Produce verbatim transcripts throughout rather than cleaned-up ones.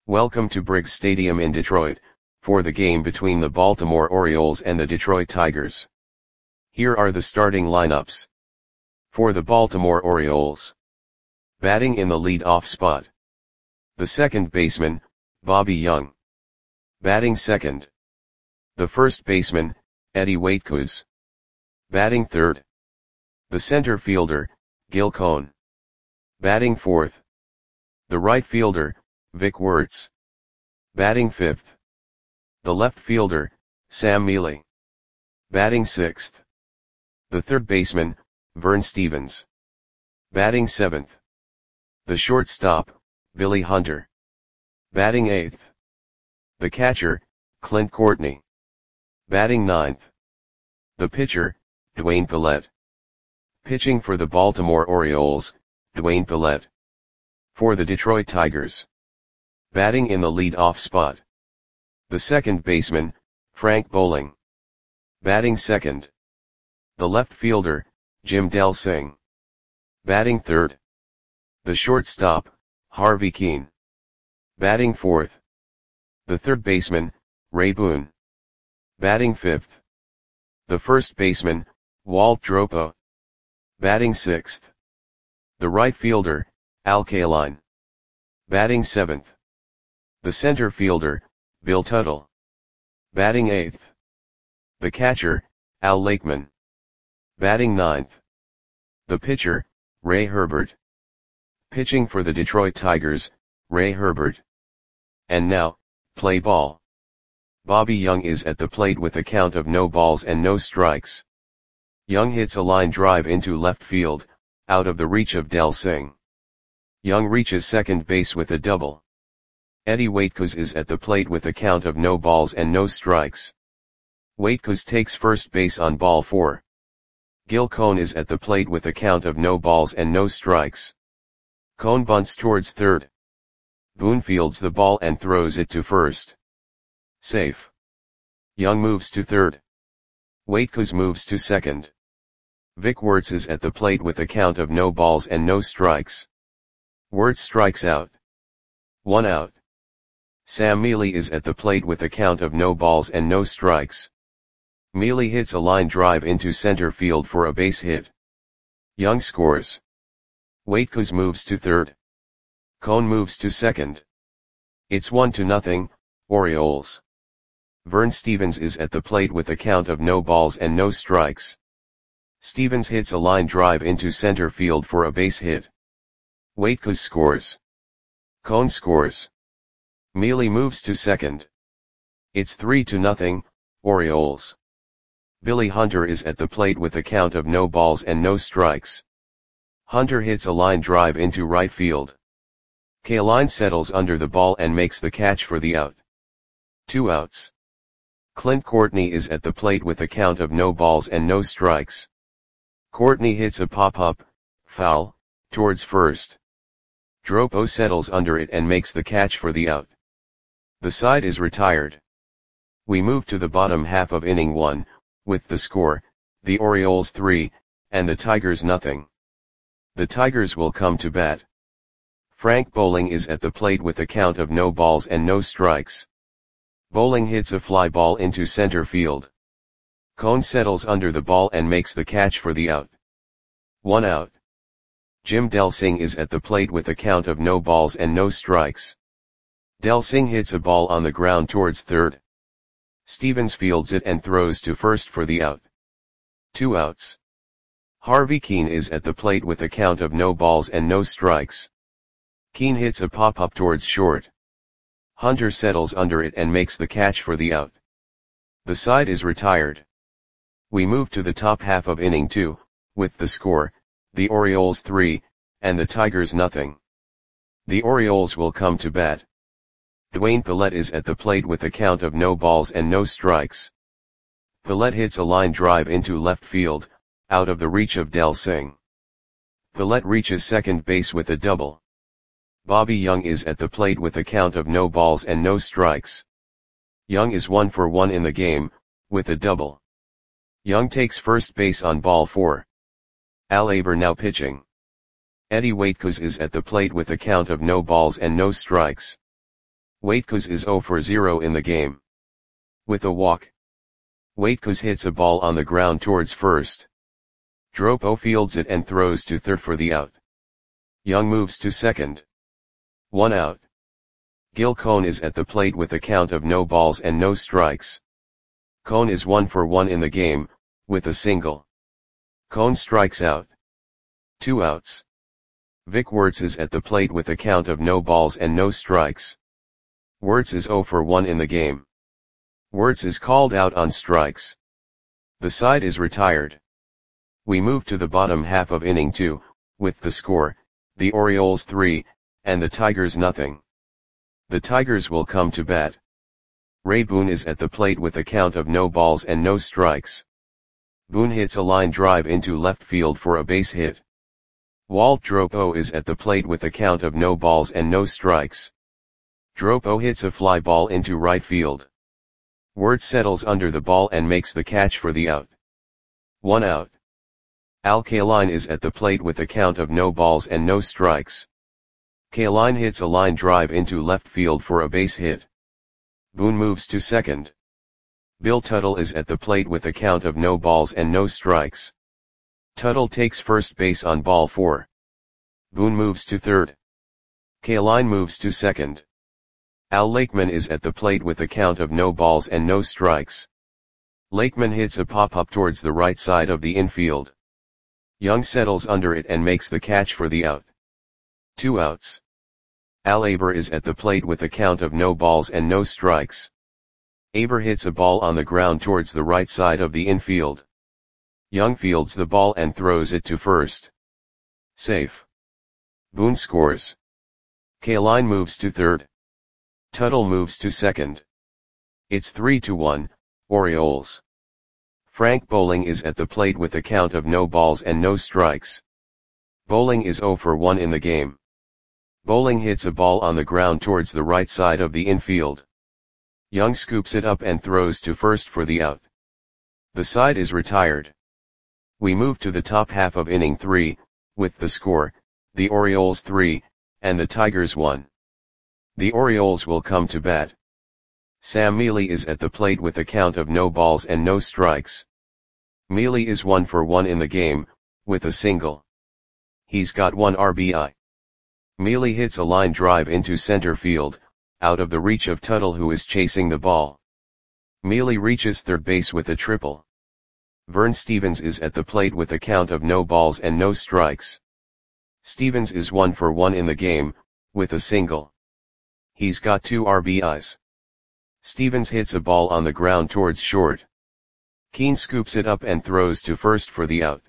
Welcome to Briggs Stadium in Detroit, for the game between the Baltimore Orioles and the Detroit Tigers. Here are the starting lineups. For the Baltimore Orioles. Batting in the lead-off spot. The second baseman, Bobby Young. Batting second. The first baseman, Eddie Waitkus. Batting third. The center fielder, Gil Cohn. Batting fourth. The right fielder, Vic Wertz. Batting fifth. The left fielder, Sam Mele. Batting sixth. The third baseman, Vern Stephens. Batting seventh. The shortstop, Billy Hunter. Batting eighth. The catcher, Clint Courtney. Batting ninth. The pitcher, Dwayne Pallette. Pitching for the Baltimore Orioles, Dwayne Pallette. For the Detroit Tigers. Batting in the lead-off spot. The second baseman, Frank Boling. Batting second. The left fielder, Jim Delsing. Batting third. The shortstop, Harvey Kuenn. Batting fourth. The third baseman, Ray Boone. Batting fifth. The first baseman, Walt Dropo. Batting sixth. The right fielder, Al Kaline. Batting seventh. The center fielder, Bill Tuttle. Batting eighth. The catcher, Al Lakeman. Batting ninth. The pitcher, Ray Herbert. Pitching for the Detroit Tigers, Ray Herbert. And now, play ball. Bobby Young is at the plate with a count of no balls and no strikes. Young hits a line drive into left field, out of the reach of Delsing. Young reaches second base with a double. Eddie Waitkus is at the plate with a count of no balls and no strikes. Waitkus takes first base on ball four. Gil Cohn is at the plate with a count of no balls and no strikes. Cohn bunts towards third. Boone fields the ball and throws it to first. Safe. Young moves to third. Waitkus moves to second. Vic Wertz is at the plate with a count of no balls and no strikes. Wertz strikes out. One out. Sam Mele is at the plate with a count of no balls and no strikes. Mele hits a line drive into center field for a base hit. Young scores. Waitkus moves to third. Cohn moves to second. It's one to nothing, Orioles. Vern Stephens is at the plate with a count of no balls and no strikes. Stephens hits a line drive into center field for a base hit. Waitkus scores. Cohn scores. Mele moves to second. It's three to nothing, Orioles. Billy Hunter is at the plate with a count of no balls and no strikes. Hunter hits a line drive into right field. Kaline settles under the ball and makes the catch for the out. Two outs. Clint Courtney is at the plate with a count of no balls and no strikes. Courtney hits a pop-up, foul, towards first. Dropo settles under it and makes the catch for the out. The side is retired. We move to the bottom half of inning one, with the score, the Orioles three, and the Tigers nothing. The Tigers will come to bat. Frank Boling is at the plate with a count of no balls and no strikes. Boling hits a fly ball into center field. Cohn settles under the ball and makes the catch for the out. One out. Jim Delsing is at the plate with a count of no balls and no strikes. Delsing hits a ball on the ground towards third. Stephens fields it and throws to first for the out. Two outs. Harvey Kuenn is at the plate with a count of no balls and no strikes. Kuenn hits a pop-up towards short. Hunter settles under it and makes the catch for the out. The side is retired. We move to the top half of inning two, with the score, the Orioles three, and the Tigers nothing. The Orioles will come to bat. Dwayne Pallette is at the plate with a count of no balls and no strikes. Pallette hits a line drive into left field, out of the reach of Delsing. Pallette reaches second base with a double. Bobby Young is at the plate with a count of no balls and no strikes. Young is one for one in the game, with a double. Young takes first base on ball four. Al Aber now pitching. Eddie Waitkus is at the plate with a count of no balls and no strikes. Waitkos is zero for zero in the game. With a walk, Waitkos hits a ball on the ground towards first. Dropo fields it and throws to third for the out. Young moves to second. One out. Gil Cone is at the plate with a count of no balls and no strikes. Cone is one for one in the game, with a single. Cone strikes out. Two outs. Vic Wertz is at the plate with a count of no balls and no strikes. Wertz is zero for one in the game. Wertz is called out on strikes. The side is retired. We move to the bottom half of inning two, with the score, the Orioles three, and the Tigers nothing. The Tigers will come to bat. Ray Boone is at the plate with a count of no balls and no strikes. Boone hits a line drive into left field for a base hit. Walt Dropo is at the plate with a count of no balls and no strikes. Dropo hits a fly ball into right field. Wertz settles under the ball and makes the catch for the out. One out. Al Kaline is at the plate with a count of no balls and no strikes. Kaline hits a line drive into left field for a base hit. Boone moves to second. Bill Tuttle is at the plate with a count of no balls and no strikes. Tuttle takes first base on ball four. Boone moves to third. Kaline moves to second. Al Lakeman is at the plate with a count of no balls and no strikes. Lakeman hits a pop-up towards the right side of the infield. Young settles under it and makes the catch for the out. Two outs. Al Aber is at the plate with a count of no balls and no strikes. Aber hits a ball on the ground towards the right side of the infield. Young fields the ball and throws it to first. Safe. Boone scores. Kaline moves to third. Tuttle moves to second. It's three to one, Orioles. Frank Bowling is at the plate with a count of no balls and no strikes. Bowling is zero for one in the game. Bowling hits a ball on the ground towards the right side of the infield. Young scoops it up and throws to first for the out. The side is retired. We move to the top half of inning three, with the score, the Orioles three, and the Tigers one. The Orioles will come to bat. Sam Mealy is at the plate with a count of no balls and no strikes. Mealy is one for one in the game, with a single. He's got one R B I. Mealy hits a line drive into center field, out of the reach of Tuttle who is chasing the ball. Mealy reaches third base with a triple. Vern Stevens is at the plate with a count of no balls and no strikes. Stevens is one for one in the game, with a single. He's got two R B Is. Stevens hits a ball on the ground towards short. Keane scoops it up and throws to first for the out.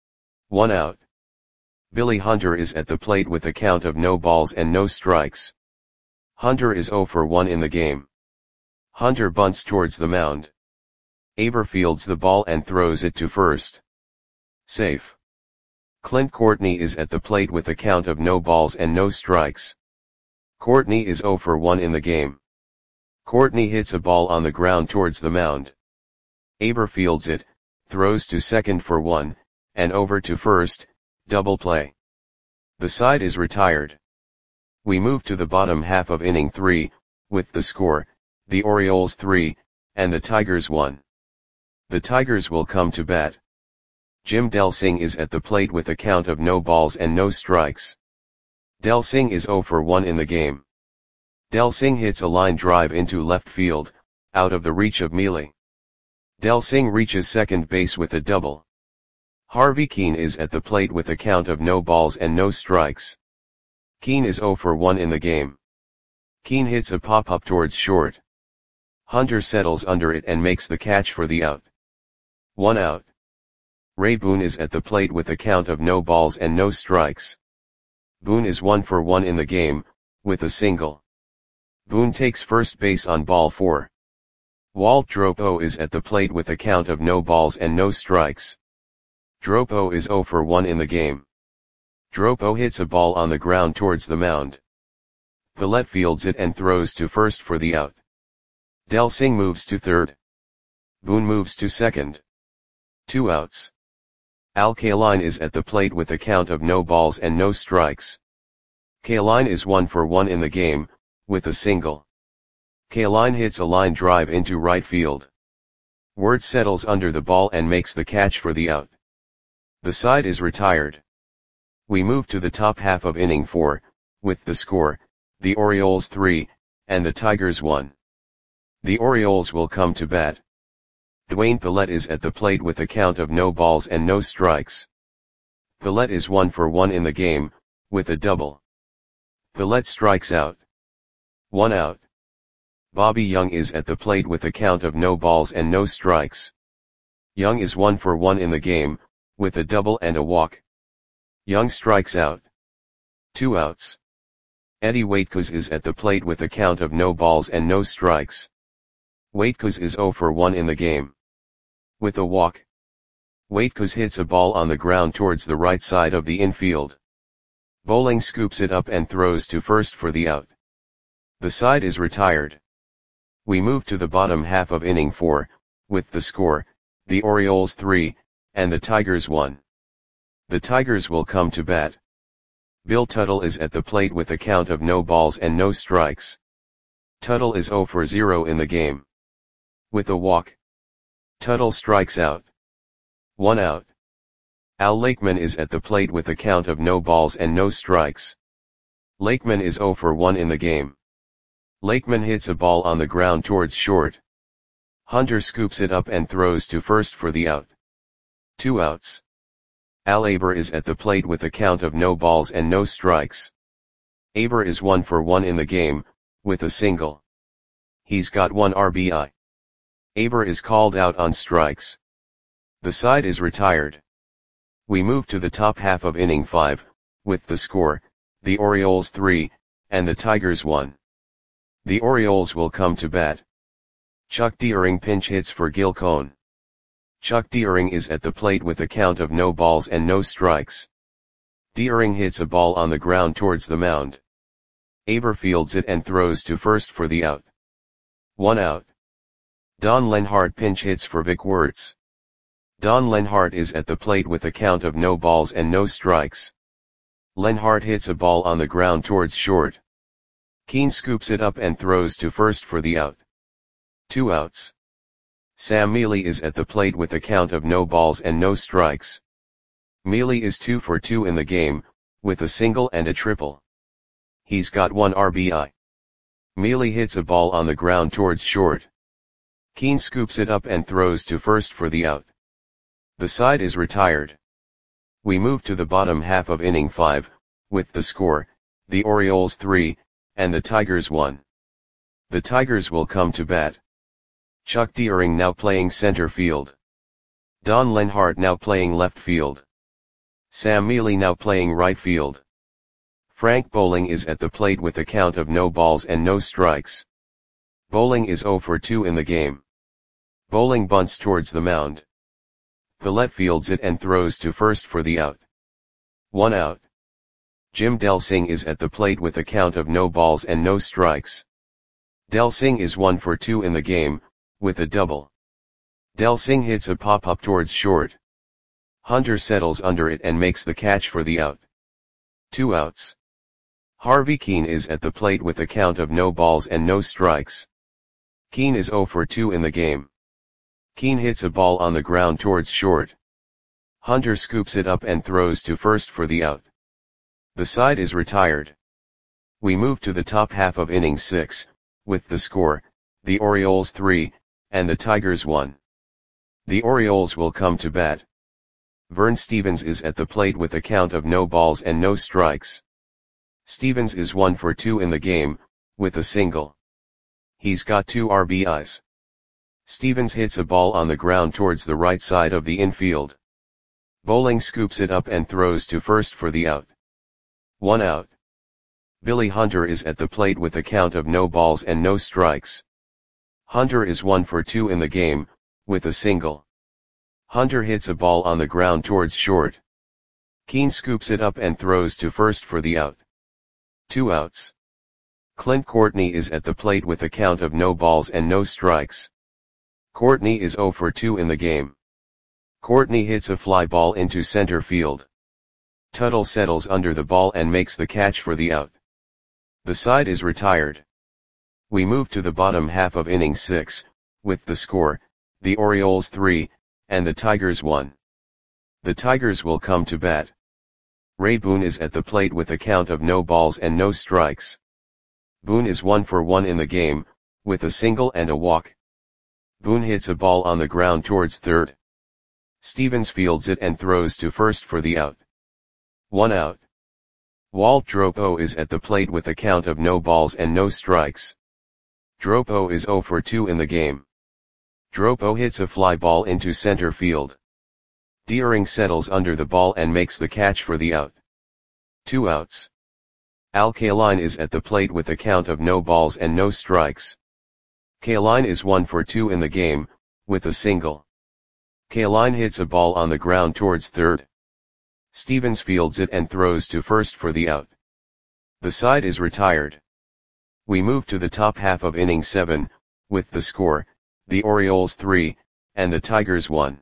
One out. Billy Hunter is at the plate with a count of no balls and no strikes. Hunter is zero for one in the game. Hunter bunts towards the mound. Aber fields the ball and throws it to first. Safe. Clint Courtney is at the plate with a count of no balls and no strikes. Courtney is zero for one in the game. Courtney hits a ball on the ground towards the mound. Aber fields it, throws to second for one, and over to first, double play. The side is retired. We move to the bottom half of inning three, with the score, the Orioles three, and the Tigers one. The Tigers will come to bat. Jim Delsing is at the plate with a count of no balls and no strikes. Delsing is zero for one in the game. Delsing hits a line drive into left field, out of the reach of Mealy. Delsing reaches second base with a double. Harvey Keane is at the plate with a count of no balls and no strikes. Keane is zero for one in the game. Keane hits a pop-up towards short. Hunter settles under it and makes the catch for the out. One out. Ray Boone is at the plate with a count of no balls and no strikes. Boone is one for one in the game, with a single. Boone takes first base on ball four. Walt Dropo is at the plate with a count of no balls and no strikes. Dropo is zero for one in the game. Dropo hits a ball on the ground towards the mound. Paulette fields it and throws to first for the out. Delsing moves to third. Boone moves to second. Two outs. Al Kaline is at the plate with a count of no balls and no strikes. Kaline is one for one in the game, with a single. Kaline hits a line drive into right field. Wirtz settles under the ball and makes the catch for the out. The side is retired. We move to the top half of inning four, with the score, the Orioles three, and the Tigers one. The Orioles will come to bat. Dwayne Pallette is at the plate with a count of no balls and no strikes. Pallette is one for one in the game, with a double. Pallette strikes out. One out. Bobby Young is at the plate with a count of no balls and no strikes. Young is one for one in the game, with a double and a walk. Young strikes out. Two outs. Eddie Waitkos is at the plate with a count of no balls and no strikes. Waitkos is zero for one in the game. With a walk. Waitkos hits a ball on the ground towards the right side of the infield. Bowling scoops it up and throws to first for the out. The side is retired. We move to the bottom half of inning four, with the score, the Orioles three, and the Tigers one. The Tigers will come to bat. Bill Tuttle is at the plate with a count of no balls and no strikes. Tuttle is zero for zero in the game. With a walk. Tuttle strikes out. One out. Al Lakeman is at the plate with a count of no balls and no strikes. Lakeman is zero for one in the game. Lakeman hits a ball on the ground towards short. Hunter scoops it up and throws to first for the out. Two outs. Al Aber is at the plate with a count of no balls and no strikes. Aber is one for one in the game, with a single. He's got one R B I. Aber is called out on strikes. The side is retired. We move to the top half of inning five, with the score, the Orioles three, and the Tigers one. The Orioles will come to bat. Chuck Deering pinch hits for Gil Cohn. Chuck Deering is at the plate with a count of no balls and no strikes. Deering hits a ball on the ground towards the mound. Aber fields it and throws to first for the out. One out. Don Lenhart pinch hits for Vic Wirtz. Don Lenhart is at the plate with a count of no balls and no strikes. Lenhart hits a ball on the ground towards short. Keane scoops it up and throws to first for the out. Two outs. Sam Mealy is at the plate with a count of no balls and no strikes. Mealy is two for two in the game, with a single and a triple. He's got one R B I. Mealy hits a ball on the ground towards short. Keane scoops it up and throws to first for the out. The side is retired. We move to the bottom half of inning five, with the score, the Orioles three, and the Tigers one. The Tigers will come to bat. Chuck Deering now playing center field. Don Lenhart now playing left field. Sam Mealy now playing right field. Frank Bowling is at the plate with a count of no balls and no strikes. Bowling is zero for two in the game. Bowling bunts towards the mound. Pallette fields it and throws to first for the out. One out. Jim Delsing is at the plate with a count of no balls and no strikes. Delsing is one for two in the game, with a double. Delsing hits a pop-up towards short. Hunter settles under it and makes the catch for the out. Two outs. Harvey Keane is at the plate with a count of no balls and no strikes. Keane is zero for two in the game. Keane hits a ball on the ground towards short. Hunter scoops it up and throws to first for the out. The side is retired. We move to the top half of inning six, with the score, the Orioles three, and the Tigers one. The Orioles will come to bat. Vern Stevens is at the plate with a count of no balls and no strikes. Stevens is one for two in the game, with a single. He's got two R B Is. Stevens hits a ball on the ground towards the right side of the infield. Bowling scoops it up and throws to first for the out. One out. Billy Hunter is at the plate with a count of no balls and no strikes. Hunter is one for two in the game, with a single. Hunter hits a ball on the ground towards short. Keane scoops it up and throws to first for the out. Two outs. Clint Courtney is at the plate with a count of no balls and no strikes. Courtney is zero for two in the game. Courtney hits a fly ball into center field. Tuttle settles under the ball and makes the catch for the out. The side is retired. We move to the bottom half of inning six, with the score, the Orioles three, and the Tigers one. The Tigers will come to bat. Ray Boone is at the plate with a count of no balls and no strikes. Boone is one for one in the game, with a single and a walk. Boone hits a ball on the ground towards third. Stevens fields it and throws to first for the out. One out. Walt Dropo is at the plate with a count of no balls and no strikes. Dropo is zero for two in the game. Dropo hits a fly ball into center field. Deering settles under the ball and makes the catch for the out. Two outs. Al Kaline is at the plate with a count of no balls and no strikes. Kaline is one for two in the game, with a single. Kaline hits a ball on the ground towards third. Stevens fields it and throws to first for the out. The side is retired. We move to the top half of inning seven, with the score, the Orioles three, and the Tigers one.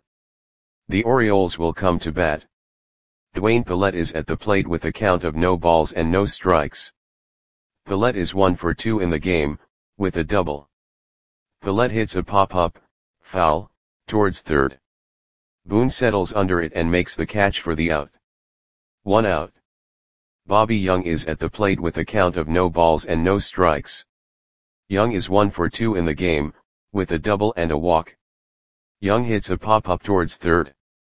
The Orioles will come to bat. Dwayne Pallette is at the plate with a count of no balls and no strikes. Pallette is one for two in the game, with a double. Pallette hits a pop-up, foul, towards third. Boone settles under it and makes the catch for the out. One out. Bobby Young is at the plate with a count of no balls and no strikes. Young is one for two in the game, with a double and a walk. Young hits a pop-up towards third.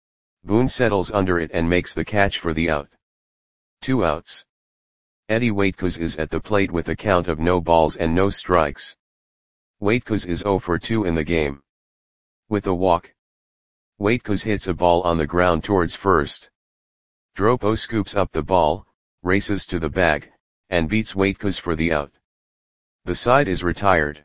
Boone settles under it and makes the catch for the out. Two outs. Eddie Waitkos is at the plate with a count of no balls and no strikes. Waitkos is zero for two in the game. With a walk. Waitkos hits a ball on the ground towards first. Dropo scoops up the ball, races to the bag, and beats Waitkos for the out. The side is retired.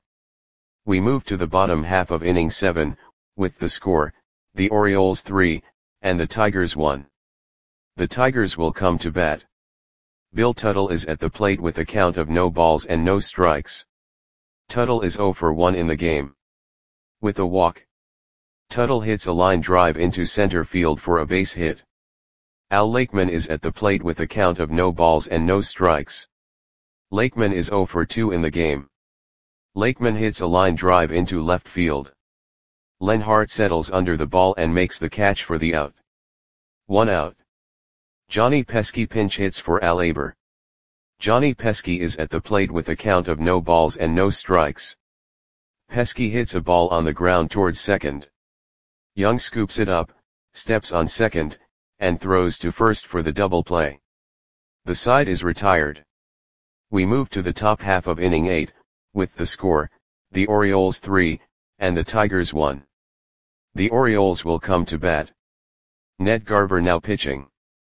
We move to the bottom half of inning seven, with the score, the Orioles three, and the Tigers one. The Tigers will come to bat. Bill Tuttle is at the plate with a count of no balls and no strikes. Tuttle is zero for one in the game. With a walk. Tuttle hits a line drive into center field for a base hit. Al Lakeman is at the plate with a count of no balls and no strikes. Lakeman is zero for two in the game. Lakeman hits a line drive into left field. Len Hart settles under the ball and makes the catch for the out. One out. Johnny Pesky pinch hits for Al Aber. Johnny Pesky is at the plate with a count of no balls and no strikes. Pesky hits a ball on the ground towards second. Young scoops it up, steps on second, and throws to first for the double play. The side is retired. We move to the top half of inning eight, with the score, the Orioles three, and the Tigers one. The Orioles will come to bat. Ned Garver now pitching.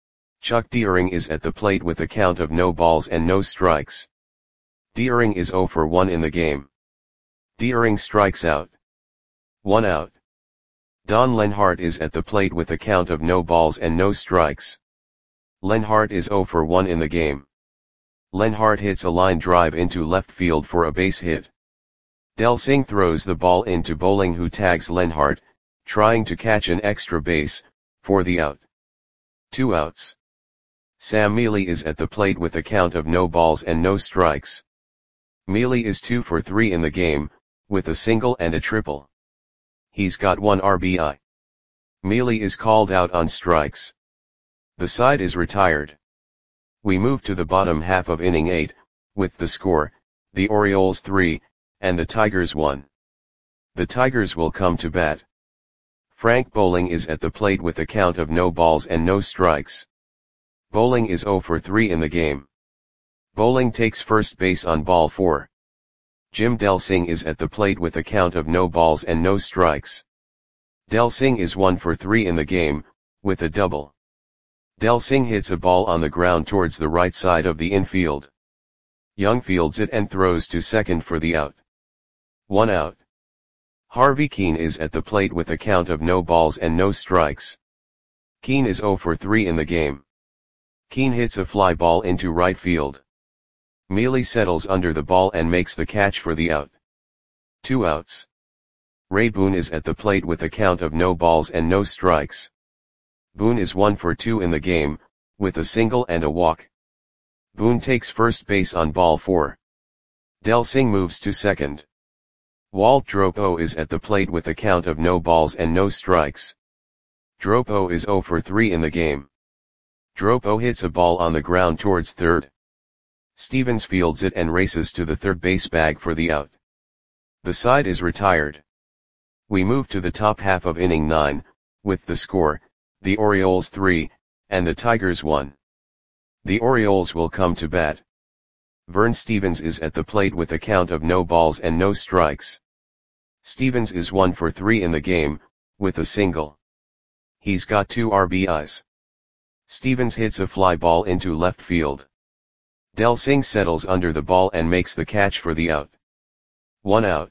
Chuck Deering is at the plate with a count of no balls and no strikes. Deering is zero for one in the game. Deering strikes out. One out. Don Lenhart is at the plate with a count of no balls and no strikes. Lenhart is zero for one in the game. Lenhart hits a line drive into left field for a base hit. Del Singh throws the ball into Bowling, who tags Lenhart, trying to catch an extra base, for the out. Two outs. Sam Mealy is at the plate with a count of no balls and no strikes. Mealy is two for three in the game, with a single and a triple. He's got one R B I. Mealy is called out on strikes. The side is retired. We move to the bottom half of inning eight, with the score, the Orioles three, and the Tigers one. The Tigers will come to bat. Frank Bowling is at the plate with a count of no balls and no strikes. Bowling is zero for three in the game. Bowling takes first base on ball four. Jim Delsing is at the plate with a count of no balls and no strikes. Delsing is one for three in the game, with a double. Delsing hits a ball on the ground towards the right side of the infield. Young fields it and throws to second for the out. One out. Harvey Keene is at the plate with a count of no balls and no strikes. Keene is zero for three in the game. Keene hits a fly ball into right field. Mealy settles under the ball and makes the catch for the out. Two outs. Ray Boone is at the plate with a count of no balls and no strikes. Boone is one for two in the game, with a single and a walk. Boone takes first base on ball four. Del Singh moves to second. Walt Dropo is at the plate with a count of no balls and no strikes. Dropo is zero for three in the game. Dropo hits a ball on the ground towards third. Stevens fields it and races to the third base bag for the out. The side is retired. We move to the top half of inning nine, with the score, the Orioles three, and the Tigers one. The Orioles will come to bat. Vern Stevens is at the plate with a count of no balls and no strikes. Stevens is one for three in the game, with a single. He's got two R B Is. Stevens hits a fly ball into left field. Del Singh settles under the ball and makes the catch for the out. One out.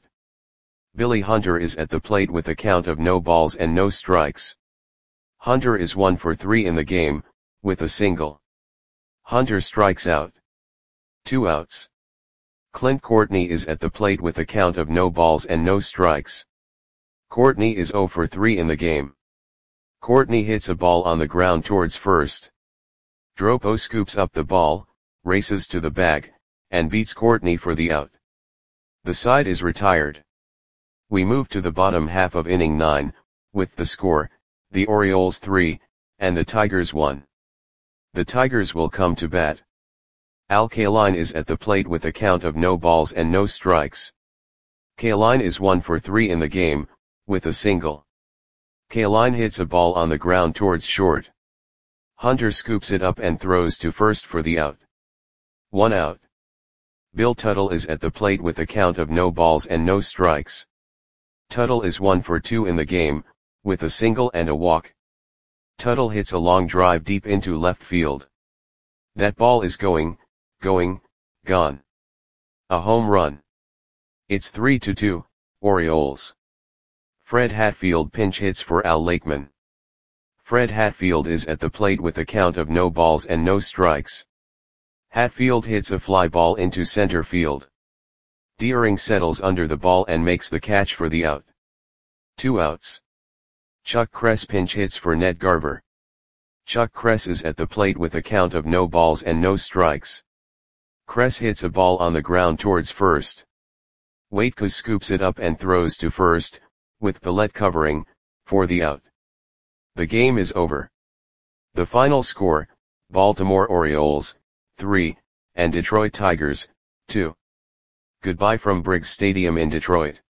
Billy Hunter is at the plate with a count of no balls and no strikes. Hunter is one for three in the game, with a single. Hunter strikes out. Two outs. Clint Courtney is at the plate with a count of no balls and no strikes. Courtney is zero for three in the game. Courtney hits a ball on the ground towards first. Dropo scoops up the ball, races to the bag, and beats Courtney for the out. The side is retired. We move to the bottom half of inning nine, with the score, the Orioles three, and the Tigers one. The Tigers will come to bat. Al Kaline is at the plate with a count of no balls and no strikes. Kaline is one for three in the game, with a single. Kaline hits a ball on the ground towards short. Hunter scoops it up and throws to first for the out. One out. Bill Tuttle is at the plate with a count of no balls and no strikes. Tuttle is one for two in the game, with a single and a walk. Tuttle hits a long drive deep into left field. That ball is going, going, gone. A home run. It's three to two, Orioles. Fred Hatfield pinch hits for Al Lakeman. Fred Hatfield is at the plate with a count of no balls and no strikes. Hatfield hits a fly ball into center field. Deering settles under the ball and makes the catch for the out. Two outs. Chuck Kress pinch hits for Ned Garver. Chuck Kress is at the plate with a count of no balls and no strikes. Kress hits a ball on the ground towards first. Waitkus scoops it up and throws to first, with Paulette covering, for the out. The game is over. The final score, Baltimore Orioles, three, and Detroit Tigers, two. Goodbye from Briggs Stadium in Detroit.